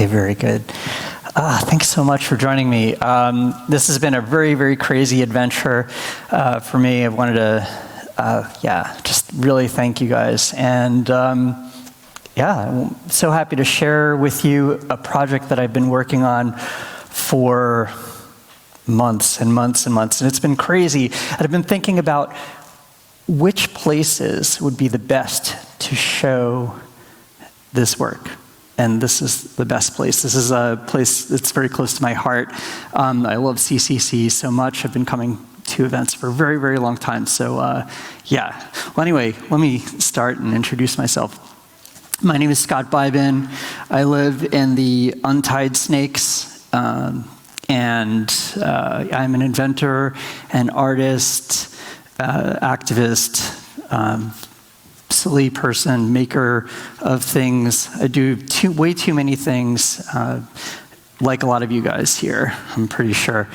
Okay, very good. Thanks so much for joining me. This has been a very, very crazy adventure for me. I wanted to, just really thank you guys. And I'm so happy to share with you a project that I've been working on for months and months and months. And it's been crazy. And I've been thinking about which places would be the best to show this work. And this is the best place. This is a place that's very close to my heart. I love CCC so much. I've been coming to events for a very, very long time. So Well, anyway, let me start and introduce myself. My name is Scott Bybin. I live in the Untied Snakes, and I'm an inventor, an artist, activist, silly person, maker of things. I do way too many things, like a lot of you guys here, I'm pretty sure.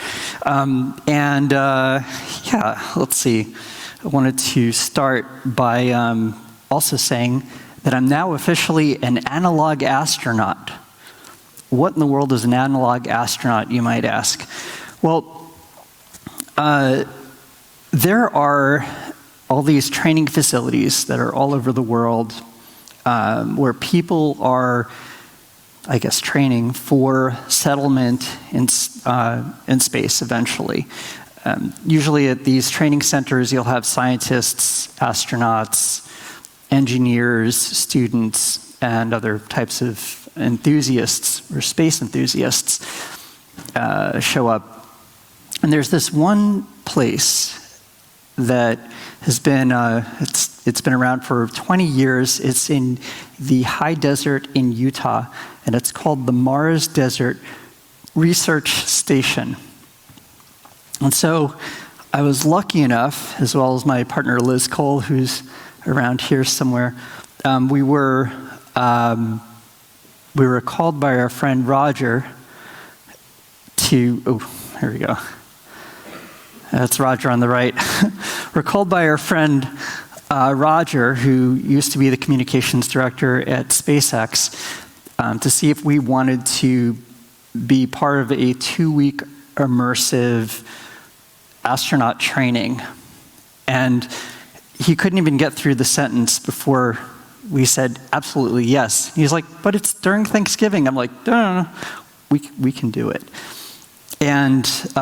Let's see. I wanted to start by also saying that I'm now officially an analog astronaut. What in the world is an analog astronaut, you might ask? Well, there are all these training facilities that are all over the world where people are, I guess, training for settlement in space eventually. Usually at these training centers, you'll have scientists, astronauts, engineers, students, and other types of enthusiasts or space enthusiasts show up. And there's this one place that has been, it's been around for 20 years. It's in the high desert in Utah, and it's called the Mars Desert Research Station. And so I was lucky enough, as well as my partner Liz Cole, who's around here somewhere, we were called by our friend Roger to, here we go. That's Roger on the right. We're called by our friend Roger, who used to be the communications director at SpaceX, to see if we wanted to be part of a 2-week immersive astronaut training. And he couldn't even get through the sentence before we said, absolutely yes. He's like, but it's during Thanksgiving. I'm like, no, we can do it. And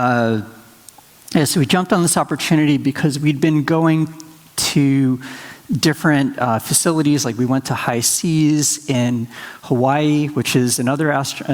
so we jumped on this opportunity because we'd been going to different facilities. Like we went to High Seas in Hawaii, which is another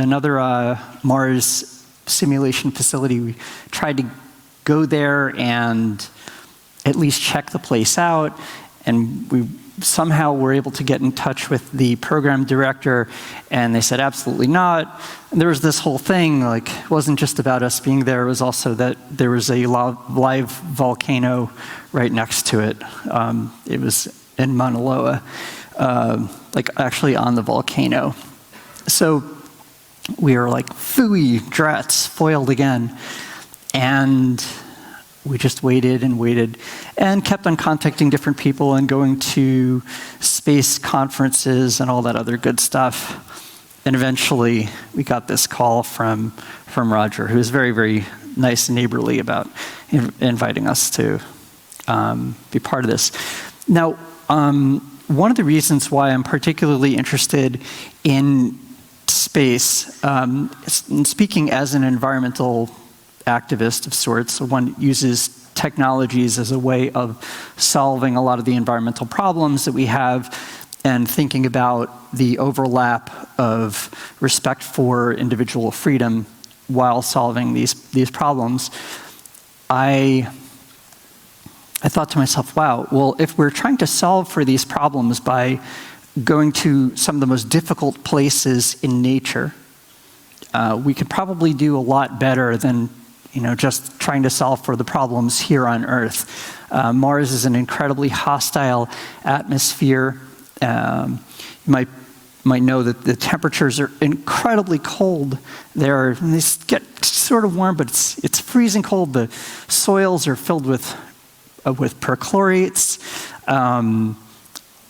Mars simulation facility. We tried to go there and at least check the place out, and we somehow were able to get in touch with the program director, and they said absolutely not. And there was this whole thing, like it wasn't just about us being there, it was also that there was a live volcano right next to it. It was in Mauna Loa, like actually on the volcano. So we were like, phooey, drats, foiled again. And we just waited and waited and kept on contacting different people and going to space conferences and all that other good stuff. And eventually we got this call from Roger, who was very, very nice and neighborly about inviting us to be part of this. Now, one of the reasons why I'm particularly interested in space, speaking as an environmental activist of sorts, so one uses technologies as a way of solving a lot of the environmental problems that we have and thinking about the overlap of respect for individual freedom while solving these problems. I thought to myself, wow, well, if we're trying to solve for these problems by going to some of the most difficult places in nature, we could probably do a lot better than just trying to solve for the problems here on Earth. Mars is an incredibly hostile atmosphere. You might know that the temperatures are incredibly cold there. They get sort of warm, but it's freezing cold. The soils are filled with perchlorates.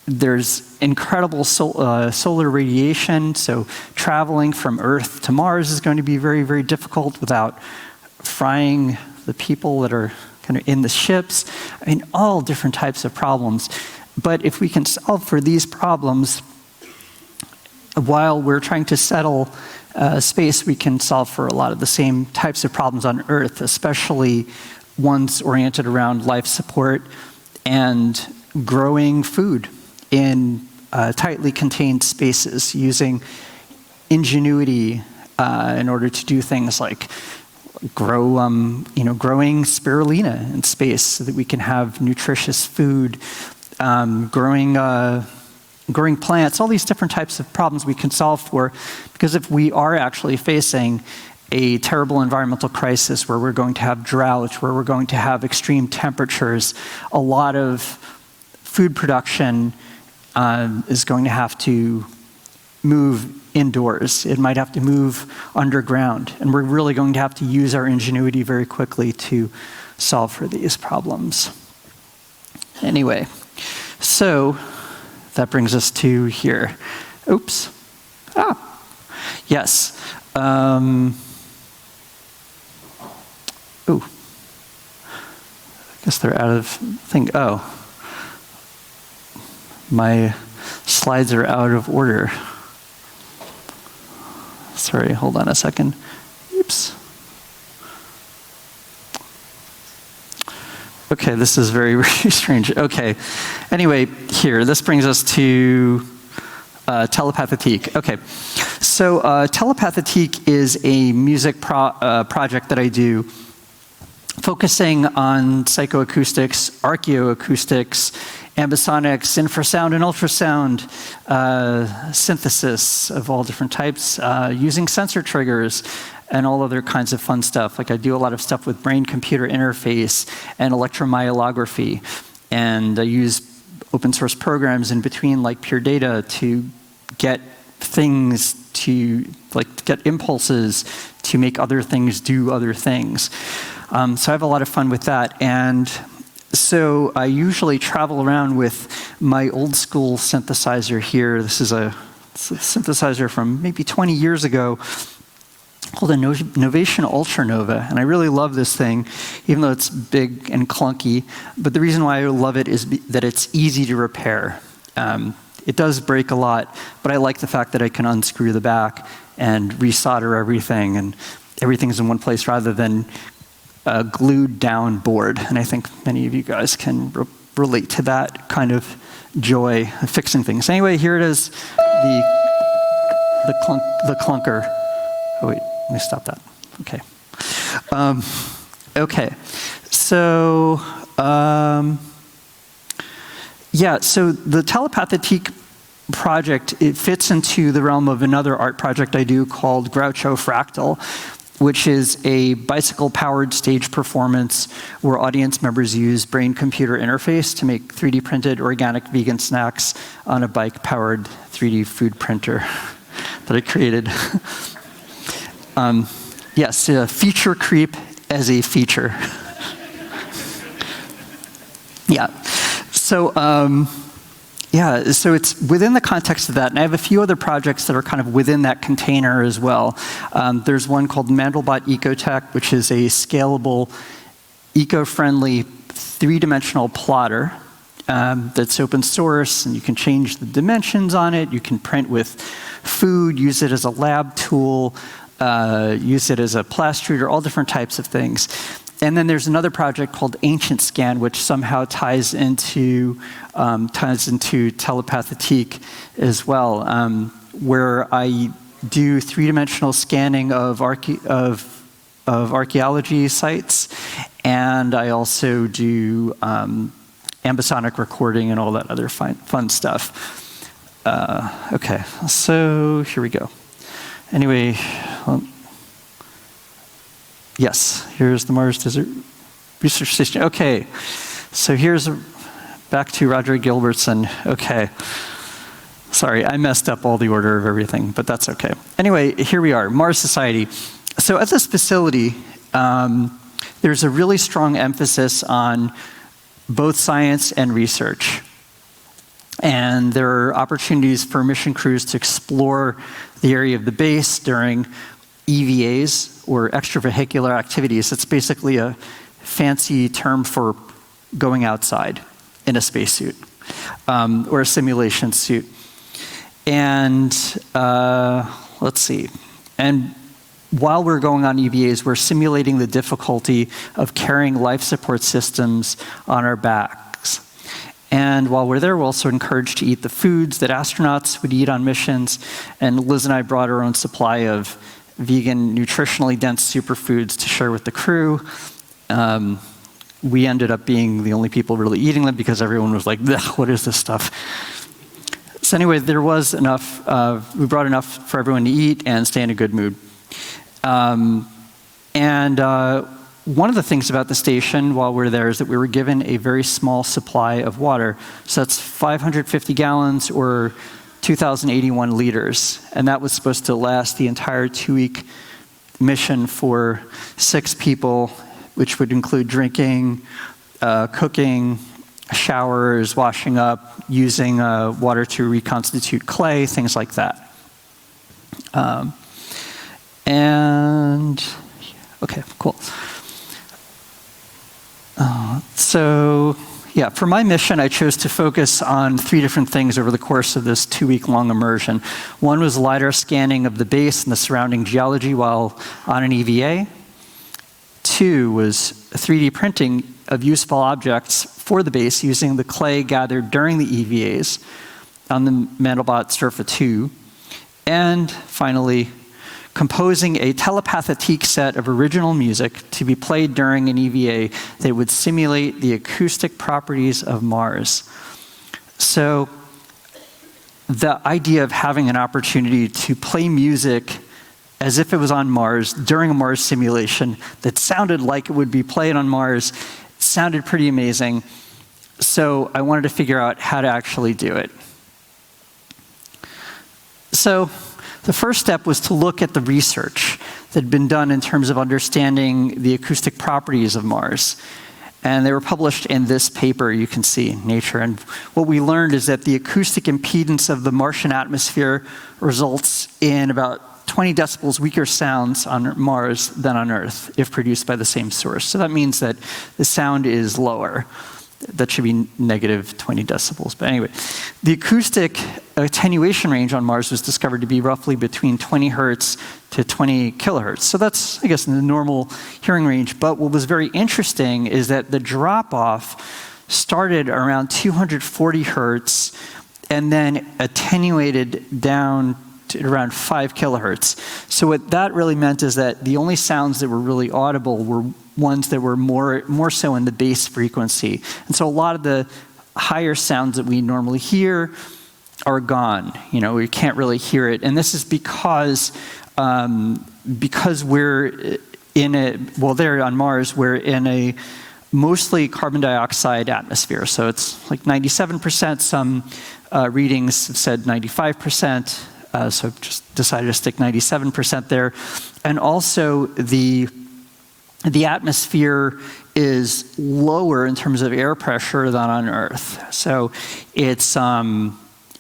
there's incredible solar radiation, so traveling from Earth to Mars is going to be very, very difficult without frying the people that are kind of in the ships. I mean, all different types of problems. But if we can solve for these problems while we're trying to settle space, we can solve for a lot of the same types of problems on Earth, especially ones oriented around life support and growing food in tightly contained spaces, using ingenuity in order to do things like growing spirulina in space so that we can have nutritious food, growing plants, all these different types of problems we can solve for, because if we are actually facing a terrible environmental crisis where we're going to have drought, where we're going to have extreme temperatures, a lot of food production is going to have to move indoors. It might have to move underground, and we're really going to have to use our ingenuity very quickly to solve for these problems. Anyway, so that brings us to here. Oops. Yes. Ooh. I guess they're out of thing. Oh. My slides are out of order. Sorry, hold on a second. Oops. Okay, this is very, very strange. Okay, anyway, here, this brings us to Telepathique. Okay, so Telepathique is a music project that I do focusing on psychoacoustics, archaeoacoustics, ambisonics, infrasound and ultrasound, synthesis of all different types, using sensor triggers, and all other kinds of fun stuff. Like I do a lot of stuff with brain-computer interface and electromyelography, and I use open source programs in between, like Pure Data, to get things to, like, get impulses to make other things do other things. So I have a lot of fun with that. And so I usually travel around with my old school synthesizer here. This is a synthesizer from maybe 20 years ago called a Novation Ultranova. And I really love this thing, even though it's big and clunky. But the reason why I love it is that it's easy to repair. It does break a lot, but I like the fact that I can unscrew the back and resolder everything, and everything's in one place rather than a glued down board. And I think many of you guys can relate to that kind of joy of fixing things. Anyway, here it is, the clunker. Oh wait, let me stop that. Okay. Okay, so yeah, so the Telepathique project, it fits into the realm of another art project I do called Groucho Fractal, which is a bicycle-powered stage performance where audience members use brain-computer interface to make 3D printed organic vegan snacks on a bike-powered 3D food printer that I created. Yes, feature creep as a feature. Yeah. So, yeah, so it's within the context of that, and I have a few other projects that are kind of within that container as well. There's one called Mandelbot Ecotech, which is a scalable, eco-friendly, three-dimensional plotter that's open source, and you can change the dimensions on it. You can print with food, use it as a lab tool, use it as a plastruder, all different types of things. And then there's another project called Ancient Scan, which somehow ties into Telepathique as well, where I do three-dimensional scanning of archaeology sites, and I also do ambisonic recording and all that other fun stuff. Okay, so here we go. Anyway. Yes, here's the Mars Desert Research Station. Okay, so here's back to Roger Gilbertson. Okay, sorry, I messed up all the order of everything, but that's okay. Anyway, here we are, Mars Society. So at this facility, there's a really strong emphasis on both science and research. And there are opportunities for mission crews to explore the area of the base during EVAs, or extravehicular activities. It's basically a fancy term for going outside in a spacesuit, or a simulation suit. And let's see. And while we're going on EVAs, we're simulating the difficulty of carrying life support systems on our backs. And while we're there, we're also encouraged to eat the foods that astronauts would eat on missions. And Liz and I brought our own supply of vegan, nutritionally dense superfoods to share with the crew. We ended up being the only people really eating them because everyone was like, what is this stuff? So anyway, there was enough, we brought enough for everyone to eat and stay in a good mood. One of the things about the station while we were there is that we were given a very small supply of water. So that's 550 gallons or 2,081 liters. And that was supposed to last the entire 2-week mission for 6 people, which would include drinking, cooking, showers, washing up, using water to reconstitute clay, things like that. Okay, cool. So yeah, for my mission, I chose to focus on 3 different things over the course of this 2-week-long immersion. One was LiDAR scanning of the base and the surrounding geology while on an EVA. 2 was 3D printing of useful objects for the base using the clay gathered during the EVAs on the Mandelbrot Surfa 2. And finally, composing a telepathique set of original music to be played during an EVA that would simulate the acoustic properties of Mars. So the idea of having an opportunity to play music as if it was on Mars during a Mars simulation that sounded like it would be played on Mars sounded pretty amazing. So I wanted to figure out how to actually do it. So the first step was to look at the research that had been done in terms of understanding the acoustic properties of Mars. And they were published in this paper you can see, Nature. And what we learned is that the acoustic impedance of the Martian atmosphere results in about 20 decibels weaker sounds on Mars than on Earth if produced by the same source. So that means that the sound is lower. That should be negative 20 decibels. But anyway, the acoustic attenuation range on Mars was discovered to be roughly between 20 hertz to 20 kilohertz. So that's, I guess, in the normal hearing range. But what was very interesting is that the drop-off started around 240 hertz and then attenuated down to around 5 kilohertz. So what that really meant is that the only sounds that were really audible were ones that were more so in the bass frequency. And so a lot of the higher sounds that we normally hear are gone. You know, we can't really hear it. And this is because we're in a, well, there on Mars, we're in a mostly carbon dioxide atmosphere. So it's like 97%. Some readings have said 95%. So I've just decided to stick 97% there. And also the atmosphere is lower in terms of air pressure than on Earth. So it's roughly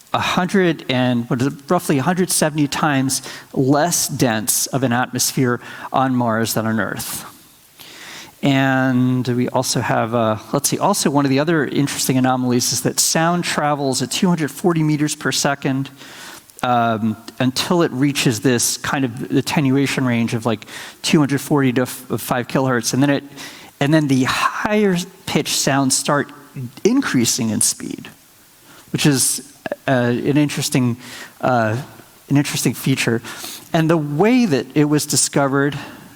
170 times less dense of an atmosphere on Mars than on Earth. And we also have, also one of the other interesting anomalies is that sound travels at 240 meters per second until it reaches this kind of attenuation range of like 240 to 5 kilohertz, and then the higher pitched sounds start increasing in speed, which is an interesting feature. And the way that it was discovered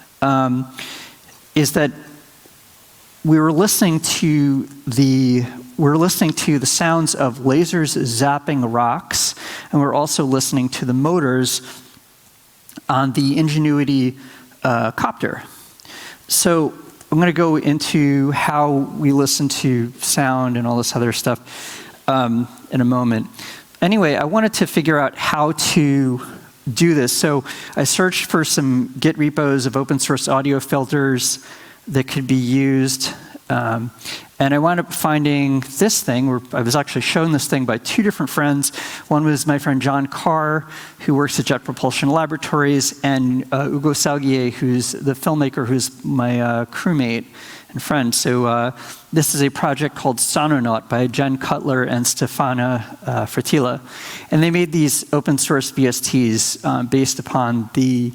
is that we were listening to the sounds of lasers zapping rocks, and we're also listening to the motors on the Ingenuity copter. So I'm going to go into how we listen to sound and all this other stuff in a moment. Anyway, I wanted to figure out how to do this. So I searched for some Git repos of open source audio filters that could be used And I wound up finding this thing, where I was actually shown this thing by two different friends. One was my friend John Carr, who works at Jet Propulsion Laboratories, and Ugo Salguier, who's the filmmaker, who's my crewmate and friend. So this is a project called Sononaut by Jen Cutler and Stefana Fertila. And they made these open source VSTs based upon the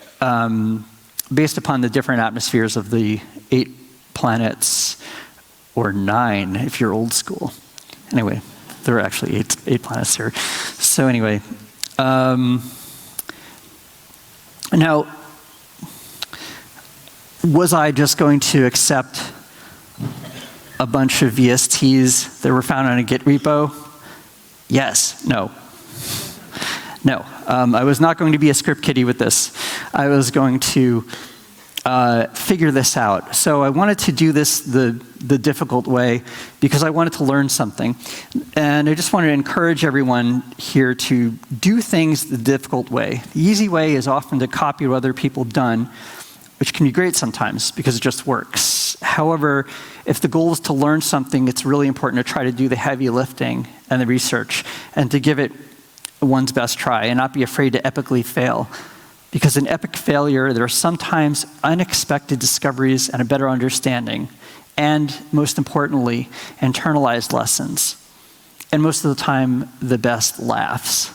different atmospheres of the 8 planets, or 9 if you're old school. Anyway, there are actually 8 planets here. So anyway, now, was I just going to accept a bunch of VSTs that were found on a Git repo? Yes, no. No, I was not going to be a script kiddie with this. I was going to figure this out. So I wanted to do this the difficult way because I wanted to learn something. And I just wanted to encourage everyone here to do things the difficult way. The easy way is often to copy what other people have done, which can be great sometimes because it just works. However, if the goal is to learn something, it's really important to try to do the heavy lifting and the research and to give it one's best try and not be afraid to epically fail. Because in epic failure, there are sometimes unexpected discoveries and a better understanding, and most importantly, internalized lessons. And most of the time, the best laughs.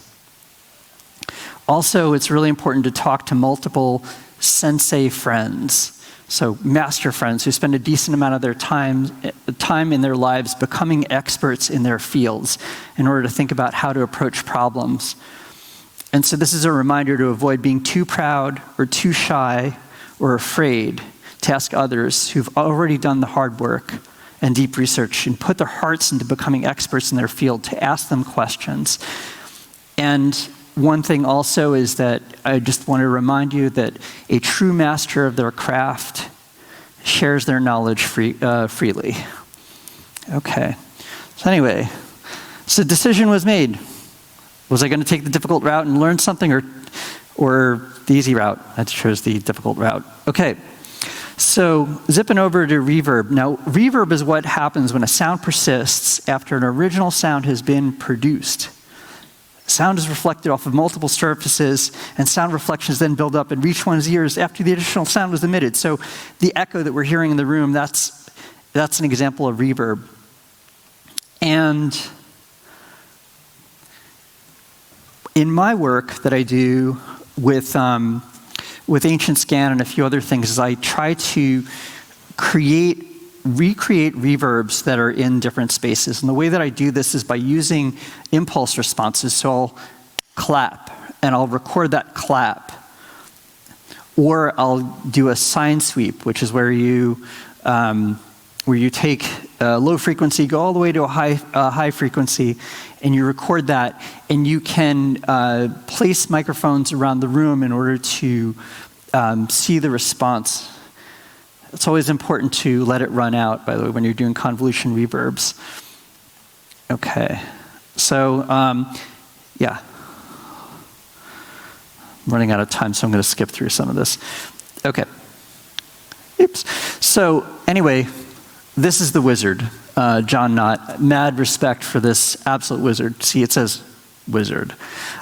Also, it's really important to talk to multiple sensei friends, so master friends who spend a decent amount of their time in their lives becoming experts in their fields in order to think about how to approach problems. And so this is a reminder to avoid being too proud or too shy or afraid to ask others who've already done the hard work and deep research and put their hearts into becoming experts in their field, to ask them questions. And one thing also is that I just want to remind you that a true master of their craft shares their knowledge freely. Okay, so anyway, so decision was made. Was I going to take the difficult route and learn something, or the easy route? I chose the difficult route. Okay, so zipping over to reverb. Now, reverb is what happens when a sound persists after an original sound has been produced. Sound is reflected off of multiple surfaces, and sound reflections then build up and reach one's ears after the additional sound was emitted. So the echo that we're hearing in the room, that's an example of reverb. And in my work that I do with Ancient Scan and a few other things, is I try to recreate reverbs that are in different spaces. And the way that I do this is by using impulse responses. So I'll clap, and I'll record that clap. Or I'll do a sine sweep, which is where you take a low frequency, go all the way to a high frequency, and you record that. And you can place microphones around the room in order to see the response. It's always important to let it run out, by the way, when you're doing convolution reverbs. Okay, so yeah. I'm running out of time, so I'm going to skip through some of this. Okay. Oops. So anyway, this is the wizard, John Knott. Mad respect for this absolute wizard. See, it says wizard.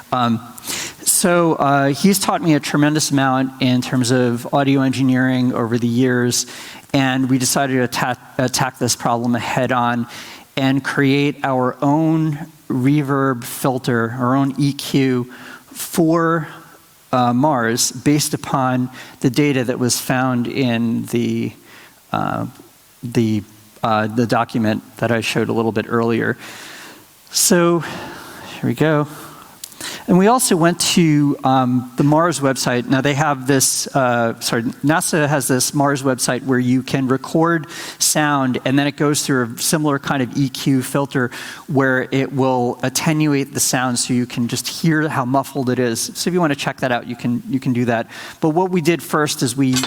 So he's taught me a tremendous amount in terms of audio engineering over the years, and we decided to attack this problem head on and create our own reverb filter, our own EQ for Mars based upon the data that was found in the document that I showed a little bit earlier. So here we go. And we also went to the Mars website. Now they have this, NASA has this Mars website where you can record sound, and then it goes through a similar kind of EQ filter where it will attenuate the sound so you can just hear how muffled it is. So if you want to check that out, you can do that. But what we did first is we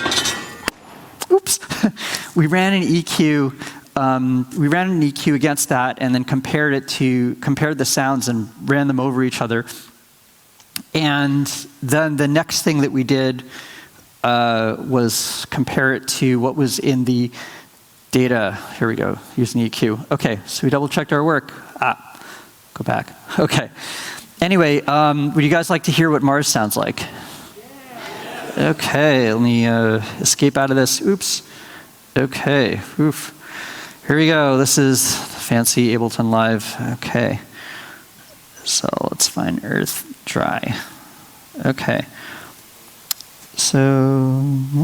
ran an EQ. We ran an EQ against that, and then compared the sounds and ran them over each other. And then the next thing that we did was compare it to what was in the Data, here we go, using EQ. Okay, so we double checked our work. Go back, okay. Anyway, would you guys like to hear what Mars sounds like? Okay, let me escape out of this, oops. Okay, oof. Here we go, this is fancy Ableton Live, okay. So let's find Earth dry. Okay, so,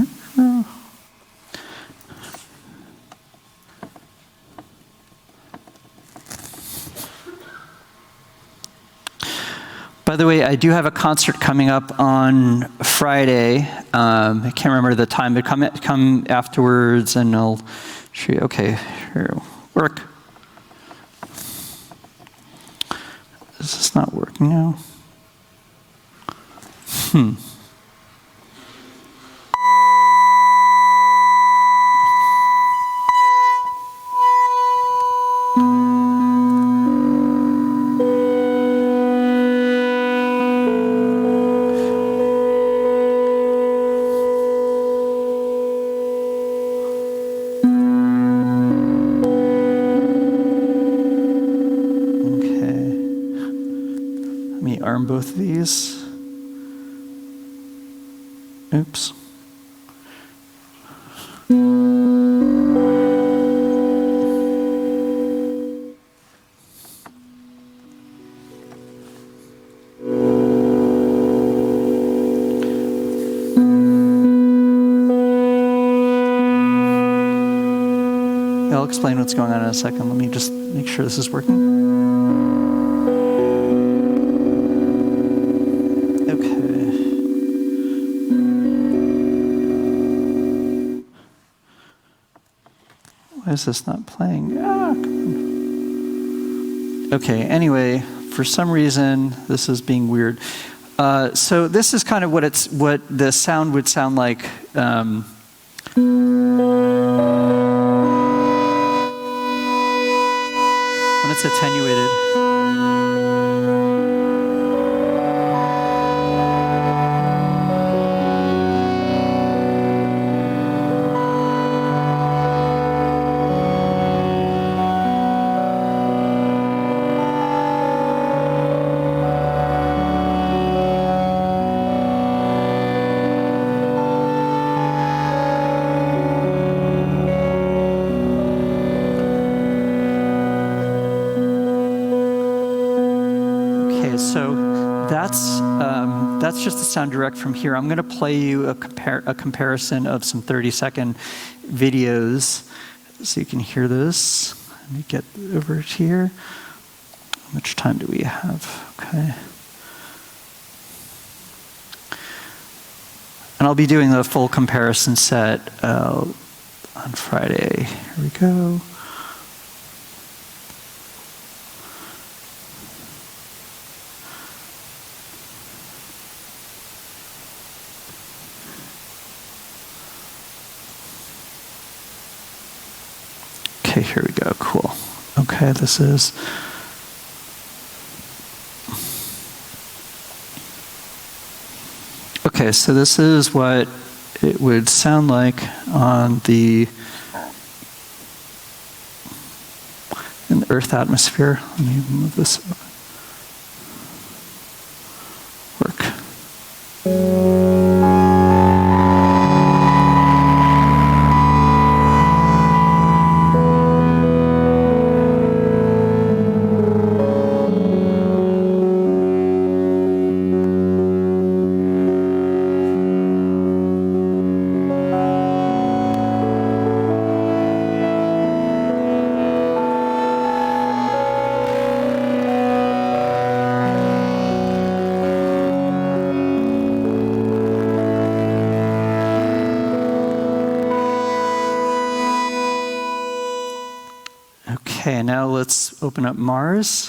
by the way, I do have a concert coming up on Friday. I can't remember the time, but come afterwards and I'll show you. Okay, here, work. Is this not working now? Arm both of these. Oops. I'll explain what's going on in a second. Let me just make sure this is working. Why is this not playing? Okay, anyway, for some reason, this is being weird. So this is kind of what the sound would sound like. When it's attenuated. That's just the sound direct from here. I'm going to play you a comparison of some 30-second videos so you can hear this. Let me get over here. How much time do we have? Okay. And I'll be doing the full comparison set on Friday. Here we go. Okay, here we go, cool. Okay, this is... Okay, so this is what it would sound like on in the Earth atmosphere. Let me move this over. Okay, now let's open up Mars.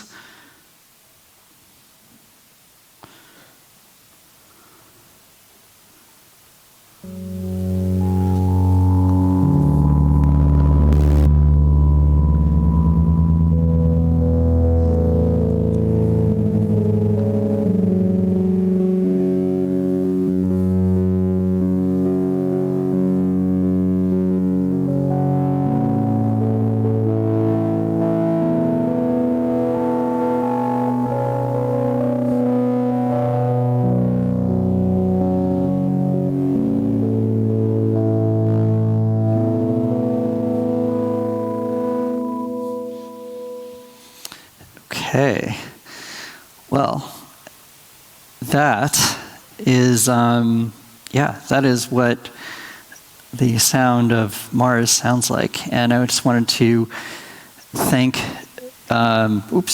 Okay. Well, that is, that is what the sound of Mars sounds like. And I just wanted to thank, I want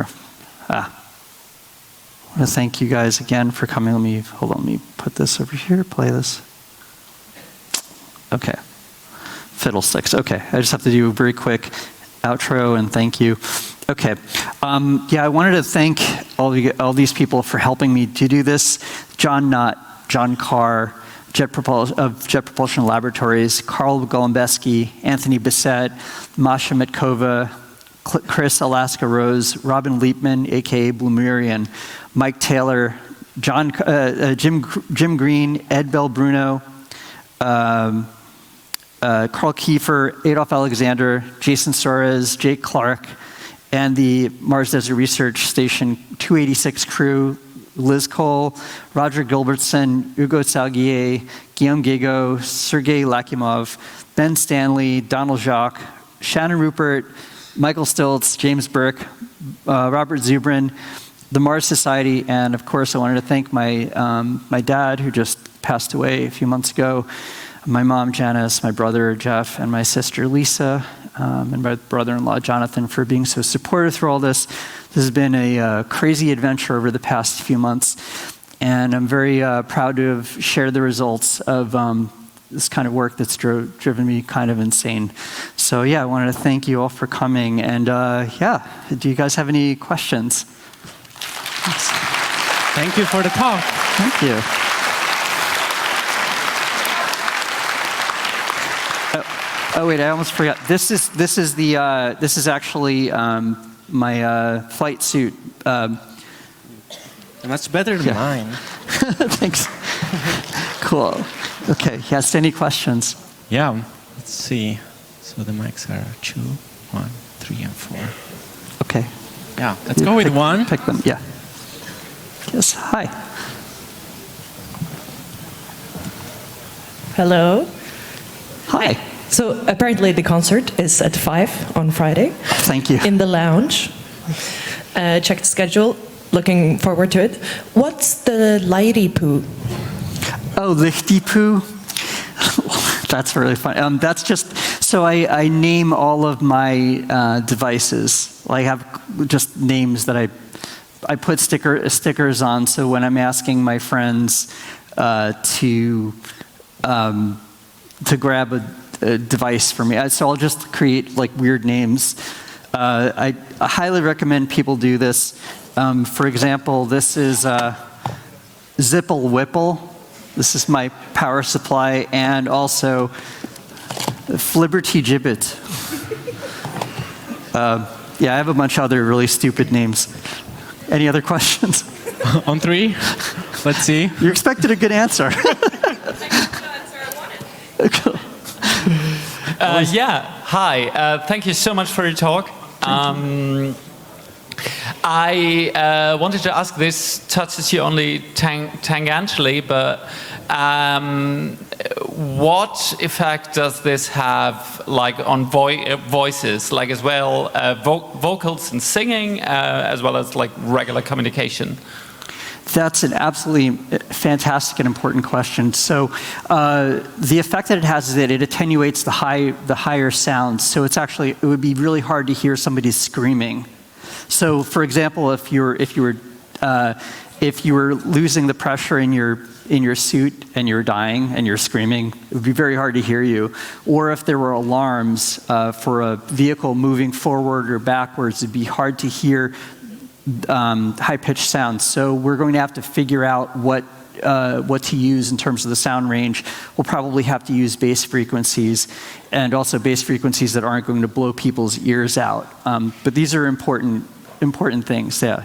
to thank you guys again for coming. Hold on, let me put this over here, play this. Okay. Fiddlesticks. Okay, I just have to do a very quick outro and thank you. Okay, I wanted to thank all these people for helping me to do this. John Nutt, John Carr, of Jet Propulsion Laboratories, Carl Golombeski, Anthony Bissett, Masha Mitkova, Chris Alaska Rose, Robin Leapman, aka Blumerian, Mike Taylor, Jim Green, Ed Bell Bruno, Carl Kiefer, Adolf Alexander, Jason Suarez, Jake Clark, and the Mars Desert Research Station 286 crew, Liz Cole, Roger Gilbertson, Hugo Salguier, Guillaume Gago, Sergei Lakimov, Ben Stanley, Donald Jacques, Shannon Rupert, Michael Stiltz, James Burke, Robert Zubrin, the Mars Society, and of course I wanted to thank my dad who just passed away a few months ago, my mom Janice, my brother Jeff, and my sister Lisa, and my brother-in-law Jonathan for being so supportive through all this. This has been a crazy adventure over the past few months, and I'm very proud to have shared the results of this kind of work that's driven me kind of insane. So I wanted to thank you all for coming, and do you guys have any questions? Thanks. Thank you for the talk. Thank you. Oh wait, I almost forgot. This is actually my flight suit. That's better than mine. Thanks. Cool. Okay. Yes. Any questions? Yeah. Let's see. So the mics are 2, 1, 3, and 4. Okay. Yeah. Let's go with 1. Pick them. Yeah. Yes. Hi. Hello. Hi. So apparently the concert is at 5 on Friday. Thank you. In the lounge. Check the schedule. Looking forward to it. What's the Lighty Poo? Oh, Lichty Poo? That's really fun. That's just, so I name all of my devices. I have just names that I put stickers on, so when I'm asking my friends to grab a device for me, so I'll just create like weird names. I highly recommend people do this. For example, this is Zipple Whipple. This is my power supply, and also Flibberty Gibbet. I have a bunch of other really stupid names. Any other questions? On 3? Let's see. You expected a good answer. Hi. Thank you so much for your talk. I wanted to ask, this touches you only tangentially, but what effect does this have, like, on voices, like as well, vocals and singing, as well as like regular communication? That's an absolutely fantastic and important question. So the effect that it has is that it attenuates the higher sounds. So it would be really hard to hear somebody screaming. So for example, if you were losing the pressure in your suit and you're dying and you're screaming, it would be very hard to hear you. Or if there were alarms for a vehicle moving forward or backwards, it'd be hard to hear high-pitched sounds. So we're going to have to figure out what to use in terms of the sound range. We'll probably have to use bass frequencies, and also bass frequencies that aren't going to blow people's ears out. But these are important things. Yeah.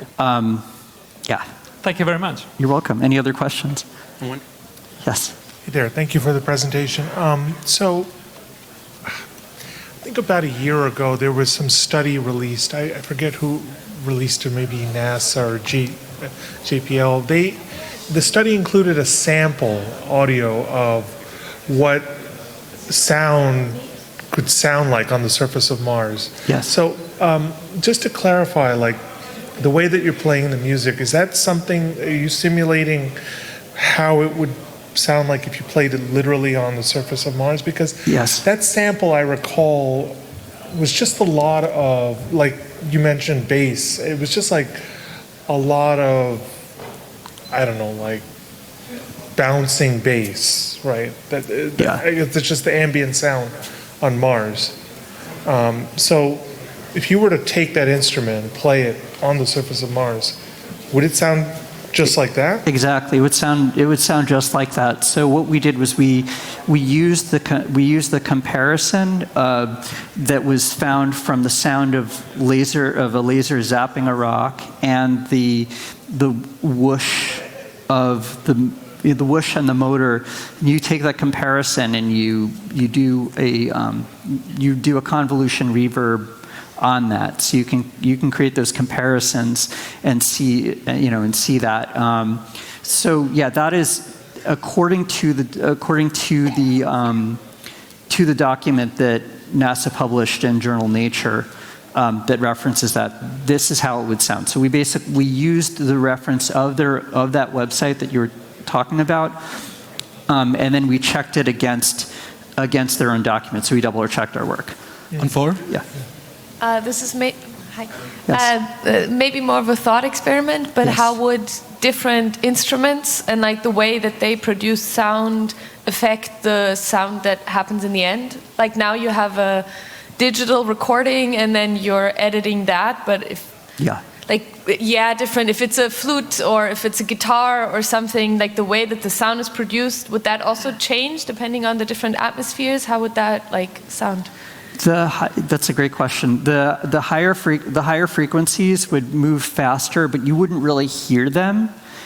Thank you very much. You're welcome. Any other questions? Yes. Hey there. Thank you for the presentation. So I think about a year ago there was some study released. I forget who released it, maybe NASA or JPL. The study included a sample audio of what sound could sound like on the surface of Mars. Yes. So Just to clarify, like, the way that you're playing the music, is that something, are you simulating how it would sound like if you played it literally on the surface of Mars? Because Yes. that sample, I recall, was just a lot of, like you mentioned, bass. It was just like a lot of, I don't know, like bouncing bass, right? It's just the ambient sound on Mars. So if you were to take that instrument and play it on the surface of Mars, would it sound just like that? Exactly. It would sound just like that. So what we did was we used the comparison that was found from the sound of a laser zapping a rock and the whoosh of the whoosh and the motor. And you take that comparison and you do a convolution reverb on that, so you can create those comparisons and see that. So yeah, that is according to the document that NASA published in Journal Nature that references that. This is how it would sound. So we used the reference of that website that you were talking about, and then we checked it against their own document. So we double checked our work. On 4? Yeah. This is hi. Yes. Maybe more of a thought experiment, but Yes. how would different instruments and like the way that they produce sound affect the sound that happens in the end? Like now you have a digital recording and then you're editing that, but if different. If it's a flute or if it's a guitar or something, like the way that the sound is produced, would that also change depending on the different atmospheres? How would that like sound? That's a great question. The higher frequencies would move faster, but you wouldn't really hear them.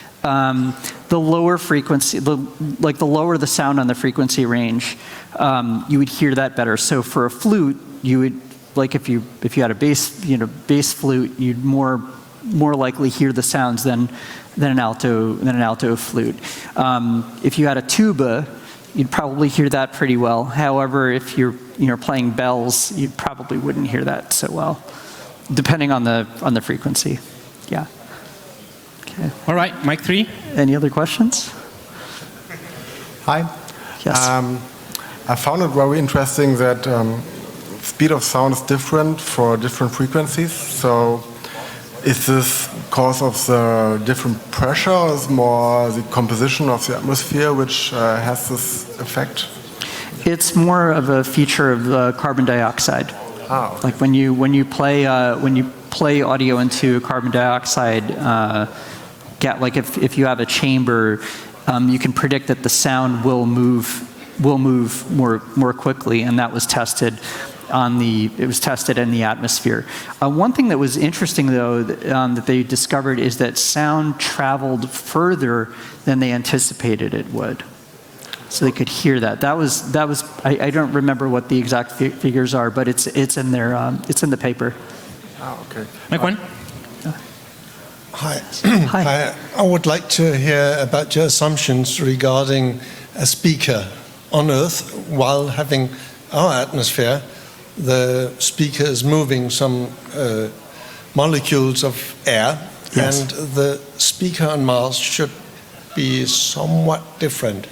The lower frequency, the lower the sound on the frequency range, you would hear that better. So for a flute, you would, like if you had a bass flute, you'd more likely hear the sounds than an alto flute. If you had a tuba, you'd probably hear that pretty well. However, if you're playing bells, you probably wouldn't hear that so well, depending on the frequency. Yeah. Okay. All right, mic 3. Any other questions? Hi. Yes. I found it very interesting that speed of sound is different for different frequencies. So is this because of the different pressure, or is it more the composition of the atmosphere which has this effect? It's more of a feature of carbon dioxide. Oh. Like when you play audio into carbon dioxide, like if you have a chamber, you can predict that the sound will move more quickly, and that was tested in the atmosphere. One thing that was interesting, though, that they discovered is that sound traveled further than they anticipated it would. So they could hear that. That was. I don't remember what the exact figures are, but it's in there. It's in the paper. Oh, okay. Mic 1. Hi. Hi. I would like to hear about your assumptions regarding a speaker on Earth while having our atmosphere. The speaker is moving some molecules of air, Yes. and the speaker on Mars should be somewhat different.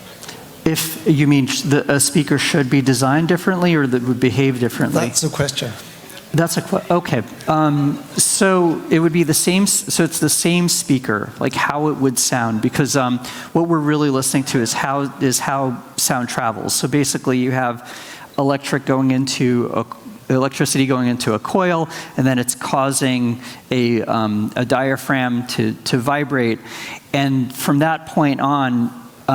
If you mean a speaker should be designed differently, or that would behave differently? That's the question. That's okay. So it would be the same. So it's the same speaker, like how it would sound, because what we're really listening to is how sound travels. So basically, you have electricity going into a coil, and then it's causing a diaphragm to vibrate, and from that point on,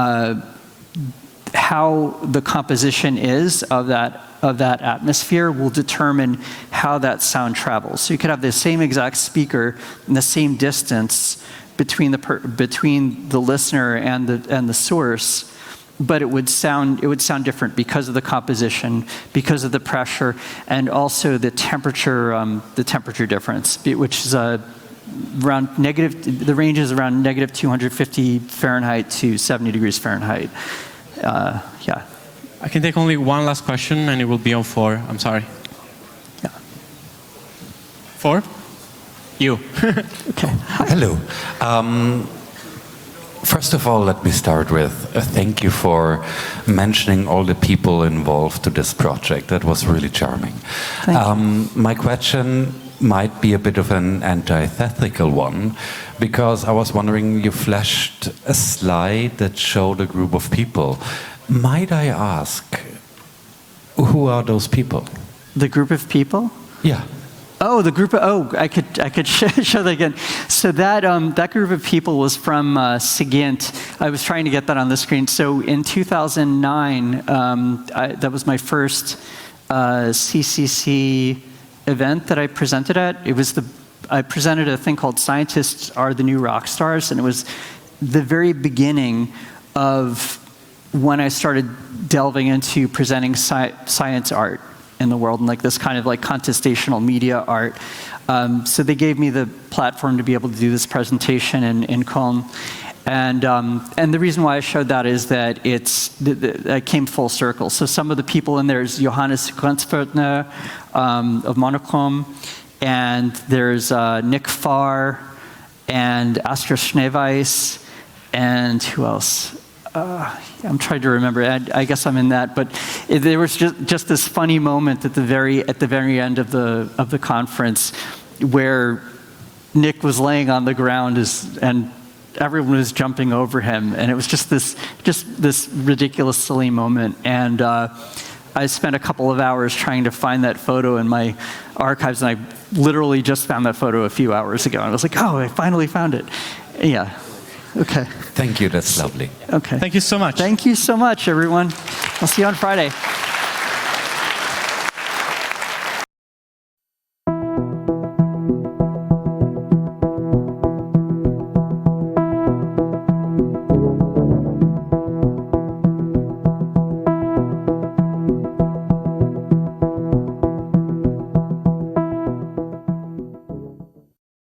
how the composition is of that atmosphere will determine how that sound travels. So you could have the same exact speaker and the same distance between the listener and the source, but it would sound different because of the composition, because of the pressure, and also the temperature difference, which is around the range is around negative 250 Fahrenheit to 70 degrees Fahrenheit. Yeah. I can take only one last question, and it will be on 4. I'm sorry. Yeah. 4. You. Hello. First of all, let me start with a thank you for mentioning all the people involved to this project. That was really charming. My question might be a bit of an antithetical one, because I was wondering, you flashed a slide that showed a group of people. Might I ask, who are those people? The group of people? Yeah. Oh, the group of, I could show that again. So that group of people was from SIGINT. I was trying to get that on the screen. So in 2009, that was my first CCC event that I presented at. I presented a thing called Scientists Are the New Rock Stars, and it was the very beginning of when I started delving into presenting science art in the world, and like this kind of like contestational media art. So they gave me the platform to be able to do this presentation in Köln. And the reason why I showed that is that I came full circle. So some of the people in there is Johannes Grenzfurthner of Monochrome, and there's Nick Farr, and Astra Schneeweiss, and who else? I'm trying to remember. I guess I'm in that. But there was just this funny moment at the very end of the conference where Nick was laying on the ground and everyone was jumping over him, and it was just this ridiculous, silly moment. And I spent a couple of hours trying to find that photo in my archives, and I literally just found that photo a few hours ago. And I was like, oh, I finally found it. Yeah. Okay. Thank you, that's lovely. Okay. Thank you so much. Thank you so much, everyone. I'll see you on Friday.